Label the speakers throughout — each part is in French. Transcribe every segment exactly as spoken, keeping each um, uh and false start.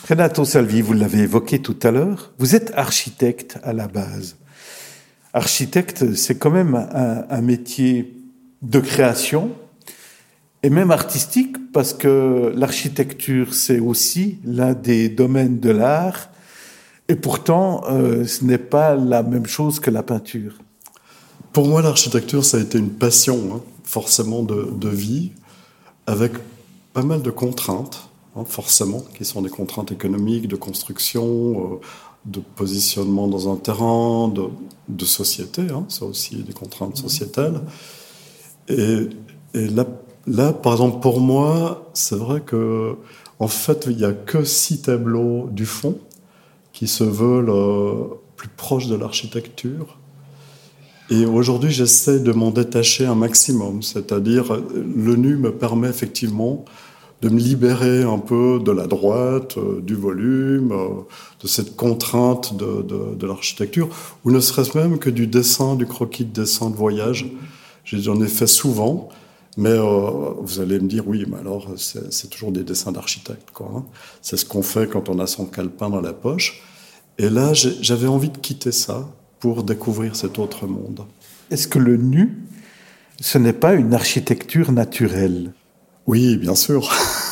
Speaker 1: Renato Salvi, vous l'avez évoqué tout à l'heure, vous êtes architecte à la base. Architecte, c'est quand même un, un métier de création et même artistique, parce que l'architecture, c'est aussi l'un des domaines de l'art, et pourtant, euh, ce n'est pas la même chose que la peinture.
Speaker 2: Pour moi, l'architecture, ça a été une passion, hein, forcément de, de vie, avec pas mal de contraintes. Hein, forcément, qui sont des contraintes économiques, de construction, euh, de positionnement dans un terrain, de, de société, hein, c'est aussi des contraintes sociétales. Et, et là, là, par exemple, pour moi, c'est vrai que, en fait, il n'y a que six tableaux du fond qui se veulent euh, plus proches de l'architecture. Et aujourd'hui, j'essaie de m'en détacher un maximum, c'est-à-dire le nu me permet effectivement de me libérer un peu de la droite, euh, du volume, euh, de cette contrainte de, de, de l'architecture, ou ne serait-ce même que du dessin, du croquis de dessin de voyage. J'en ai fait souvent, mais euh, vous allez me dire, oui, mais alors c'est, c'est toujours des dessins d'architecte, quoi, hein. C'est ce qu'on fait quand on a son calepin dans la poche. Et là, j'ai, j'avais envie de quitter ça pour découvrir cet autre monde.
Speaker 1: Est-ce que le nu, ce n'est pas une architecture naturelle ?
Speaker 2: Oui, bien sûr.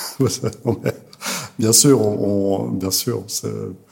Speaker 2: bien sûr, on, on, bien sûr. C'est...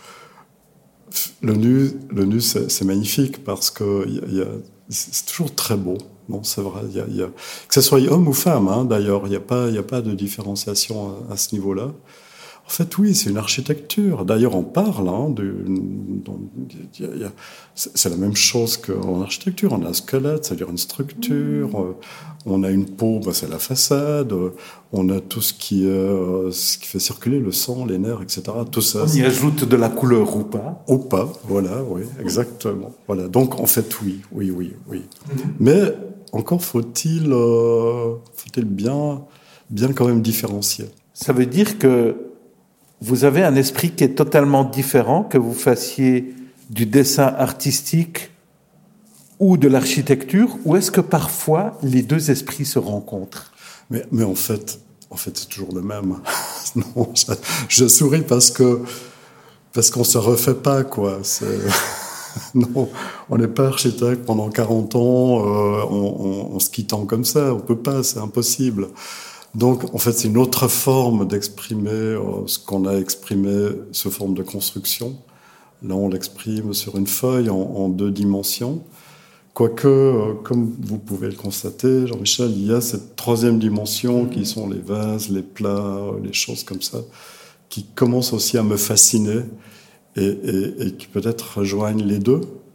Speaker 2: Le nu, le nu, c'est, c'est magnifique parce que y a, y a, c'est toujours très beau. Non, c'est vrai. Y a, y a, que ce soit homme ou femme, hein, d'ailleurs, il n'y a pas, il y a pas de différenciation à, à ce niveau-là. En fait, oui, c'est une architecture. D'ailleurs, on parle, hein, de, de, de, de, c'est la même chose qu'en architecture. On a un squelette, c'est-à-dire une structure. Mmh. On a une peau, ben c'est la façade. On a tout ce qui, euh, ce qui fait circuler le sang, les nerfs, et cetera. Tout ça.
Speaker 1: On y ajoute de la couleur ou pas ?
Speaker 2: Ou pas, voilà, oui, exactement. Voilà. Donc, en fait, oui, oui, oui, oui. Mmh. Mais encore faut-il, euh, faut-il bien, bien quand même différencier.
Speaker 1: Ça veut dire que vous avez un esprit qui est totalement différent, que vous fassiez du dessin artistique ou de l'architecture, ou est-ce que parfois les deux esprits se rencontrent ?
Speaker 2: Mais, mais en fait, en fait, c'est toujours le même. Non, je, je souris parce que parce qu'on se refait pas, quoi. C'est... Non, on n'est pas architecte pendant quarante ans, euh, on, on, on se quittant comme ça, on peut pas, c'est impossible. Donc, en fait, c'est une autre forme d'exprimer euh, ce qu'on a exprimé sous forme de construction. Là, on l'exprime sur une feuille en, en deux dimensions. Quoique, euh, comme vous pouvez le constater, Jean-Michel, il y a cette troisième dimension qui sont les vases, les plats, les choses comme ça, qui commencent aussi à me fasciner et, et, et qui peut-être rejoignent les deux.